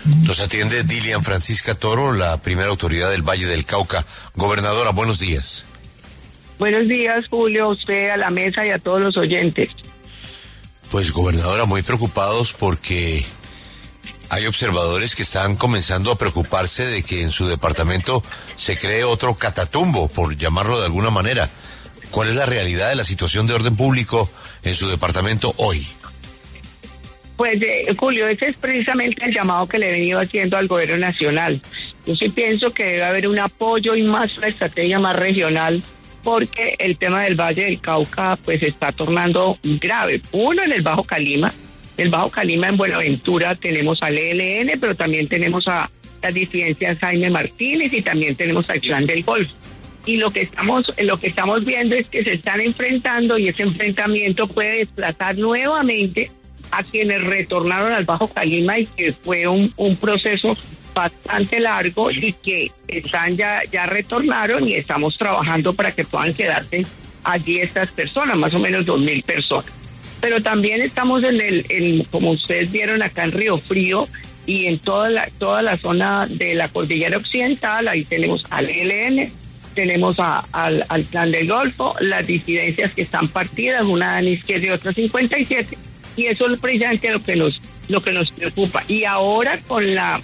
Nos atiende Dilian Francisca Toro, la primera autoridad del Valle del Cauca. Gobernadora, buenos días. Buenos días, Julio, a usted, a la mesa y a todos los oyentes. Pues, gobernadora, muy preocupados porque hay observadores que están comenzando a preocuparse de que en su departamento se cree otro Catatumbo, por llamarlo de alguna manera. ¿Cuál es la realidad de la situación de orden público en su departamento hoy? Pues, Julio, ese es precisamente el llamado que le he venido haciendo al gobierno nacional. Yo sí pienso que debe haber un apoyo y más una estrategia más regional, porque el tema del Valle del Cauca pues se está tornando grave. Uno, en el Bajo Calima. En el Bajo Calima, en Buenaventura, tenemos al ELN, pero también tenemos a las disidencias Jaime Martínez y también tenemos al Clan del Golfo. Y lo que estamos viendo es que se están enfrentando, y ese enfrentamiento puede desplazar nuevamente a quienes retornaron al Bajo Calima, y que fue un proceso bastante largo, y que están ya retornaron, y estamos trabajando para que puedan quedarse allí estas personas, más o menos 2,000 personas. Pero también estamos como ustedes vieron acá en Río Frío y en toda la zona de la Cordillera Occidental. Ahí tenemos al ELN, tenemos al Clan del Golfo, las disidencias que están partidas, una de izquierda y otra 57, y eso es precisamente lo que nos preocupa. Y ahora con la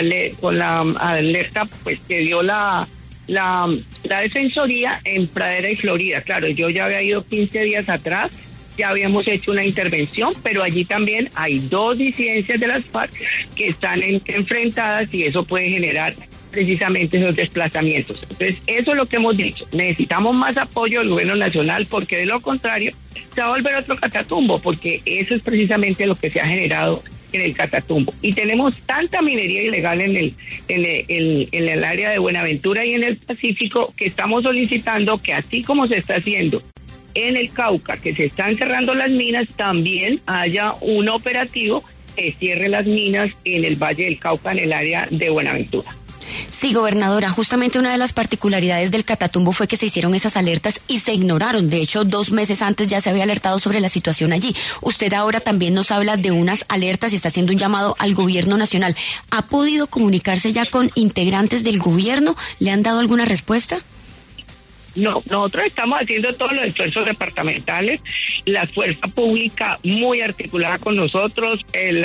alerta pues que dio la Defensoría en Pradera y Florida. Claro, yo ya había ido 15 días atrás, ya habíamos hecho una intervención, pero allí también hay 2 disidencias de las FARC que están enfrentadas, y eso puede generar precisamente esos desplazamientos. Entonces, eso es lo que hemos dicho. Necesitamos más apoyo del gobierno nacional, porque de lo contrario se va a volver otro Catatumbo, porque eso es precisamente lo que se ha generado en el Catatumbo. Y tenemos tanta minería ilegal en el área de Buenaventura y en el Pacífico, que estamos solicitando que, así como se está haciendo en el Cauca, que se están cerrando las minas, también haya un operativo que cierre las minas en el Valle del Cauca, en el área de Buenaventura. Sí, gobernadora, justamente una de las particularidades del Catatumbo fue que se hicieron esas alertas y se ignoraron. De hecho, 2 meses antes ya se había alertado sobre la situación allí. Usted ahora también nos habla de unas alertas y está haciendo un llamado al gobierno nacional. ¿Ha podido comunicarse ya con integrantes del gobierno? ¿Le han dado alguna respuesta? No, nosotros estamos haciendo todos los esfuerzos departamentales, la fuerza pública muy articulada con nosotros, el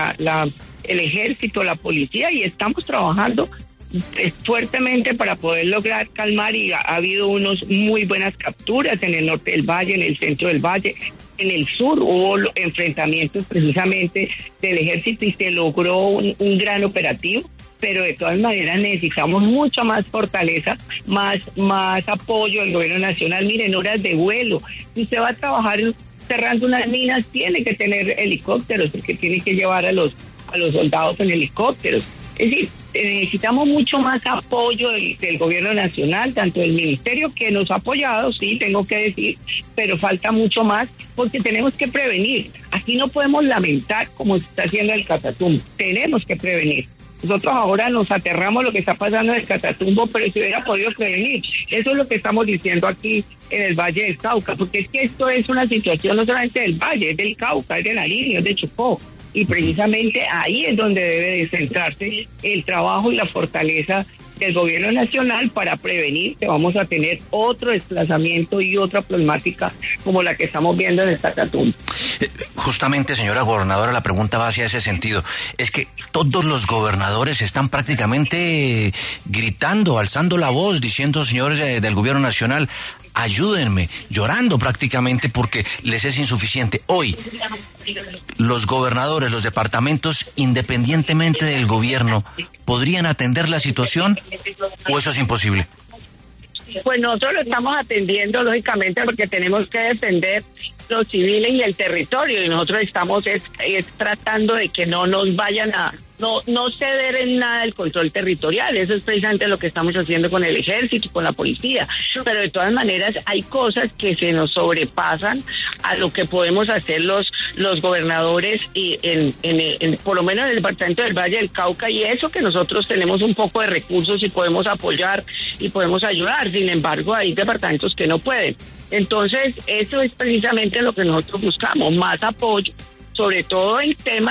ejército, la policía, y estamos trabajando fuertemente para poder lograr calmar, y ha habido unos muy buenas capturas en el norte del valle, en el centro del valle. En el sur hubo enfrentamientos precisamente del ejército y se logró un gran operativo, pero de todas maneras necesitamos mucha más fortaleza, más apoyo del gobierno nacional. Miren, horas de vuelo. Si usted va a trabajar cerrando unas minas, tiene que tener helicópteros, porque tiene que llevar a los soldados en helicópteros. Es decir, necesitamos mucho más apoyo del gobierno nacional, tanto del ministerio, que nos ha apoyado, sí, tengo que decir, pero falta mucho más, porque tenemos que prevenir. Aquí no podemos lamentar como se está haciendo el Catatumbo, tenemos que prevenir. Nosotros ahora nos aterramos lo que está pasando en el Catatumbo, pero se hubiera podido prevenir. Eso es lo que estamos diciendo aquí en el Valle del Cauca, porque es que esto es una situación no solamente del Valle, es del Cauca, es de Nariño, es de Chocó. Y precisamente ahí es donde debe de centrarse el trabajo y la fortaleza del gobierno nacional para prevenir que vamos a tener otro desplazamiento y otra problemática como la que estamos viendo en el Catatumbo. Justamente, señora gobernadora, la pregunta va hacia ese sentido. Es que todos los gobernadores están prácticamente gritando, alzando la voz, diciendo, señores del gobierno nacional, ayúdenme, llorando prácticamente porque les es insuficiente. Hoy, los gobernadores, los departamentos, independientemente del gobierno, ¿podrían atender la situación o eso es imposible? Pues nosotros lo estamos atendiendo, lógicamente, porque tenemos que defender los civiles y el territorio, y nosotros estamos tratando de que no nos vayan a no ceder en nada el control territorial. Eso es precisamente lo que estamos haciendo con el ejército y con la policía, pero de todas maneras hay cosas que se nos sobrepasan a lo que podemos hacer los gobernadores, y por lo menos en el departamento del Valle del Cauca, y eso que nosotros tenemos un poco de recursos y podemos apoyar y podemos ayudar. Sin embargo, hay departamentos que no pueden. Entonces, eso es precisamente lo que nosotros buscamos, más apoyo, sobre todo en temas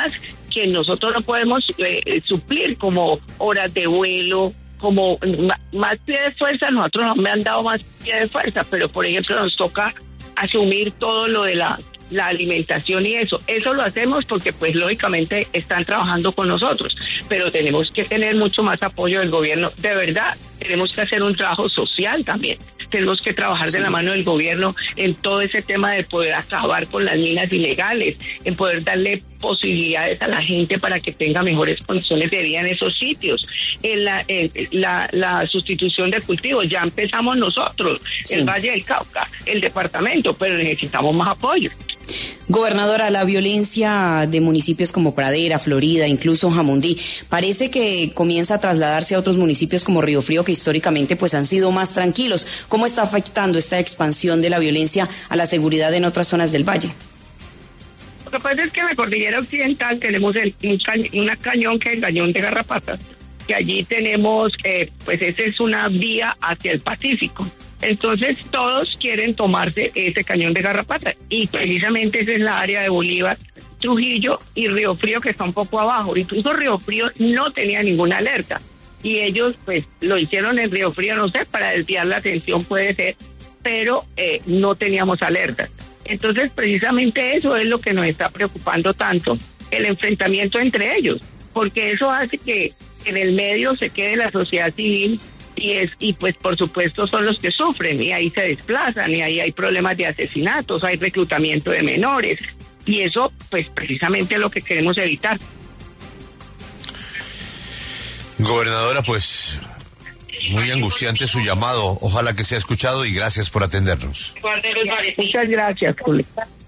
que nosotros no podemos suplir, como horas de vuelo, como más pie de fuerza. Nosotros no me han dado más pie de fuerza, pero por ejemplo nos toca asumir todo lo de la alimentación y eso lo hacemos porque pues lógicamente están trabajando con nosotros, pero tenemos que tener mucho más apoyo del gobierno. De verdad, tenemos que hacer un trabajo social también. Tenemos que trabajar de la mano del gobierno en todo ese tema de poder acabar con las minas ilegales, en poder darle posibilidades a la gente para que tenga mejores condiciones de vida en esos sitios. En la sustitución de cultivos, ya empezamos nosotros, el Valle del Cauca, el departamento, pero necesitamos más apoyo. Gobernadora, la violencia de municipios como Pradera, Florida, incluso Jamundí, parece que comienza a trasladarse a otros municipios como Río Frío, que históricamente pues han sido más tranquilos. ¿Cómo está afectando esta expansión de la violencia a la seguridad en otras zonas del valle? Lo que pasa es que en la cordillera occidental tenemos un cañón que es el cañón de Garrapatas, que allí tenemos, pues esa es una vía hacia el Pacífico. Entonces todos quieren tomarse ese cañón de Garrapata y precisamente esa es la área de Bolívar, Trujillo y Río Frío, que está un poco abajo. Incluso Río Frío no tenía ninguna alerta y ellos pues lo hicieron en Río Frío, no sé, para desviar la atención puede ser, pero no teníamos alerta. Entonces precisamente eso es lo que nos está preocupando tanto, el enfrentamiento entre ellos, porque eso hace que en el medio se quede la sociedad civil y pues por supuesto son los que sufren y ahí se desplazan y ahí hay problemas de asesinatos, hay reclutamiento de menores y eso pues precisamente es lo que queremos evitar. Gobernadora, pues muy angustiante su llamado, ojalá que sea escuchado y gracias por atendernos. Muchas gracias, Julio.